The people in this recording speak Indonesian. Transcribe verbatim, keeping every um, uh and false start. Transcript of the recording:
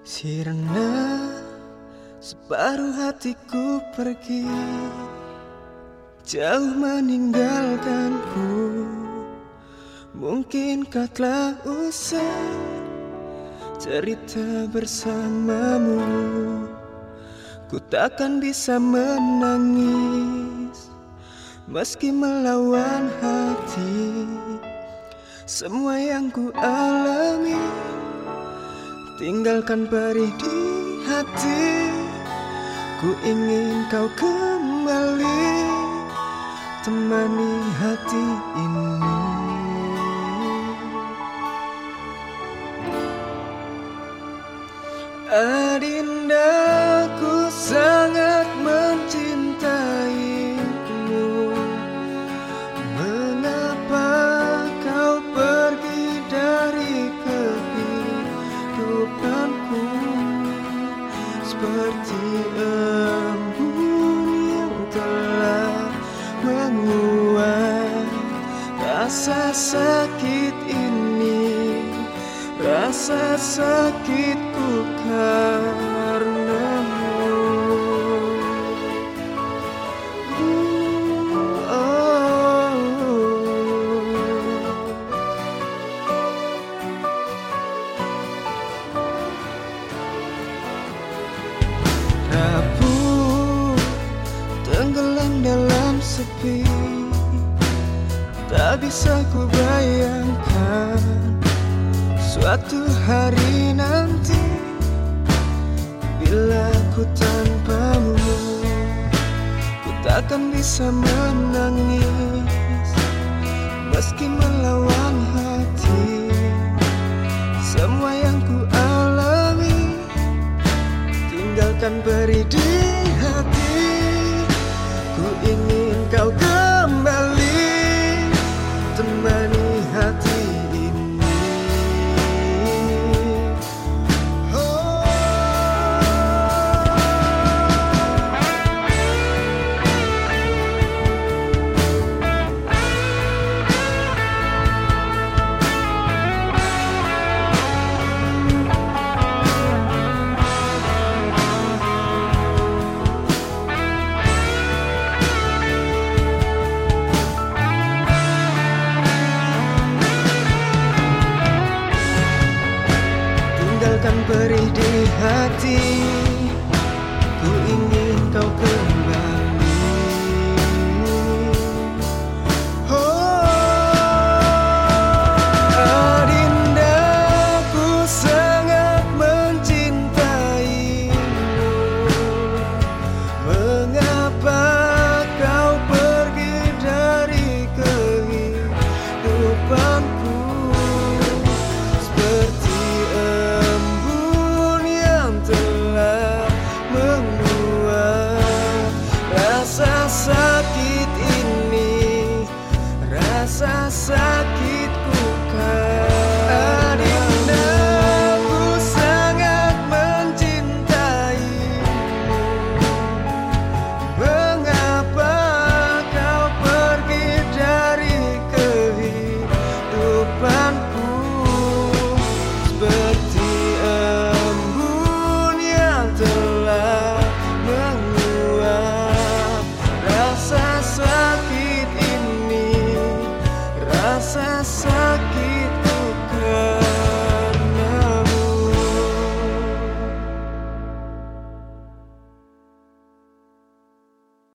Sirna separuh hatiku pergi, jauh meninggalkanku. Mungkin kau telah usai cerita bersamamu. Ku takkan bisa menangis meski melawan hati. Semua yang ku alami tinggalkan perih di hati. Ku ingin kau kembali temani hati ini. Adinda, ku sangat mencintaimu. Mengapa kau pergi dari kehidupanku? Seperti embun yang telah menguap. Rasa sakit ini, rasa sakitku karenamu. Oh. Rapuh, tenggelam dalam sepi. Tak bisa ku bayangkan suatu hari nanti bila ku tanpamu. Ku takkan bisa menangis meski melawan hati. Semua yang ku alami tinggalkan perih di hati. Ku ingin kau kembali temani hati ini. Oh. Tinggalkan perih di hati. Ku ingin kau kembali